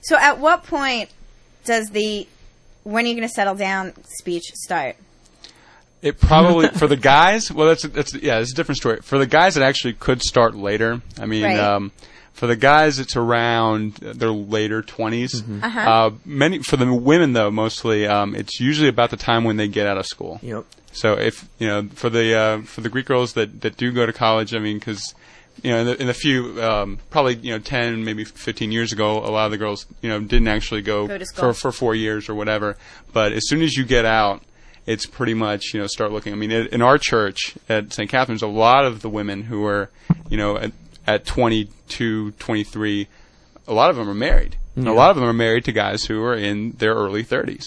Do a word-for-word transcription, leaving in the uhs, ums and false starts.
So at what point does the when are you going to settle down speech start? It probably, for the guys, well, that's, that's yeah, it's a different story. For the guys, it actually could start later. I mean, Right. um, for the guys, it's around their later twenties. Mm-hmm. Uh-huh. Uh, many, for the women, though, mostly, um, it's usually about the time when they get out of school. Yep. So if, you know, for the, uh, for the Greek girls that, that do go to college, I mean, because, you know, in the, in the few, um, probably, you know, ten, maybe fifteen years ago, a lot of the girls, you know, didn't actually go, Go to school. for, for four years or whatever. But as soon as you get out, it's pretty much, you know, start looking. I mean, in our church at Saint Catherine's, a lot of the women who are, you know, at, at twenty-two, twenty-three, a lot of them are married. And a lot of them are married to guys who are in their early thirties.